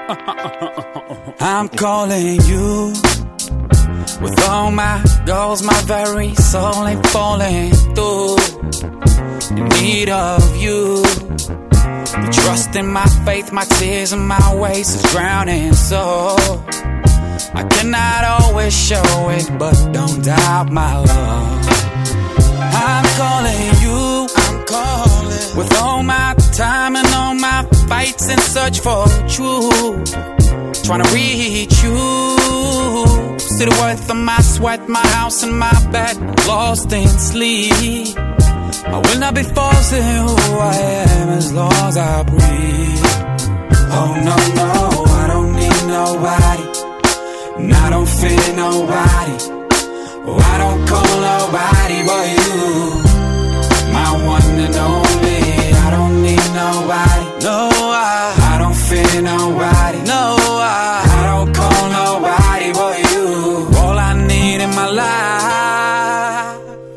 I'm calling you with all my goals, my very soul ain't falling through. In need of you, the trust in my faith, my tears and my ways is drowning. So I cannot always show it, but don't doubt my love. I'm calling you, with all my time and all my fights in search for truth. Trying to reach you. See the worth of my sweat, my house and my bed, lost in sleep. I will not be forcing who I am as long as I breathe. Oh no, no, I don't need nobody, and I don't fear nobody. Oh, I don't call nobody but you, my one and only. I don't need nobody, no, I don't fear nobody, no, I don't call nobody but you. All I need in my life.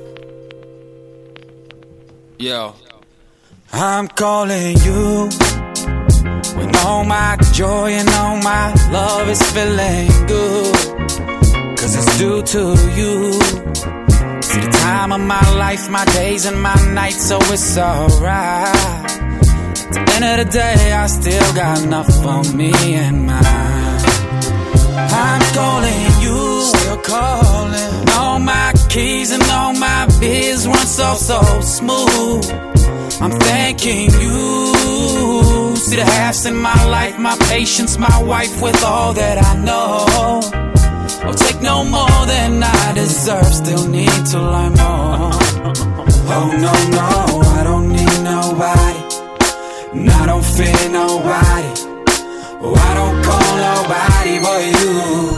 Yo, I'm calling you when all my joy and all my love is feeling good, 'cause it's due to you. See the time of my life, my days and my nights, so it's alright. At the end of the day, I still got enough for me and mine. I'm calling you, still calling. All my keys and all my biz run so smooth. I'm thanking you. See the halves in my life, my patience, my wife with all that I know. I'll take no more than I deserve, still need to learn more. Oh no, no, I don't need nobody, and I don't fear nobody. Oh, I don't call nobody but you,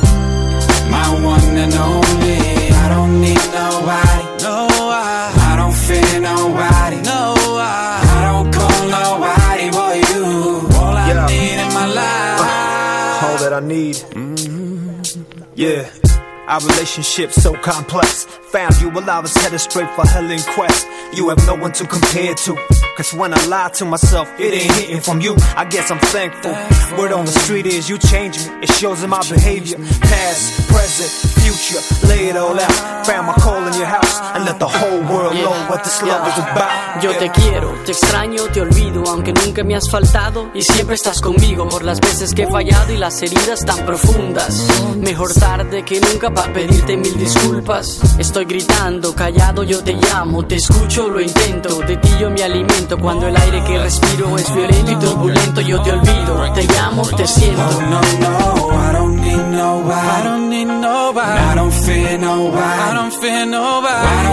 my one and only. I don't need nobody, no, I don't fear nobody, no, I don't call nobody but you. All I need in my life, all that I need. Yeah, our relationship's so complex. Found you while I was headed straight for hell in quest. You have no one to compare to, 'cause when I lie to myself, it ain't hitting from you. I guess I'm thankful. Word on the street is you change me. It shows in my behavior. Past, present, future, lay it all out. Found my call in your house and let the whole world know what this love is about. Yo te quiero, te extraño, te olvido, aunque nunca me has faltado y siempre estás conmigo por las veces que he fallado y las heridas tan profundas. Mejor tarde que nunca para pedirte mil disculpas. Estoy gritando, callado, yo te llamo, te escucho, lo intento, de ti yo me alimento. Cuando el aire que respiro es violento y turbulento, yo te olvido, te llamo, te siento. Oh no, no, I don't need nobody, I don't need nobody, I don't fear nobody, I don't fear nobody.